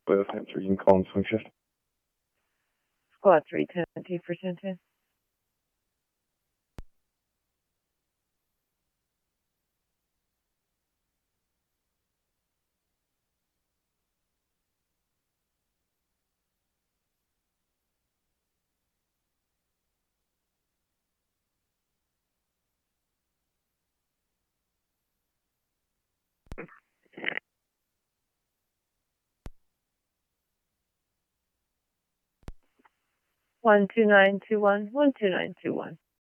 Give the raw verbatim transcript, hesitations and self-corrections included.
Square three in Collins function. Squad three ten T for ten ten. One two nine two one one two nine two one.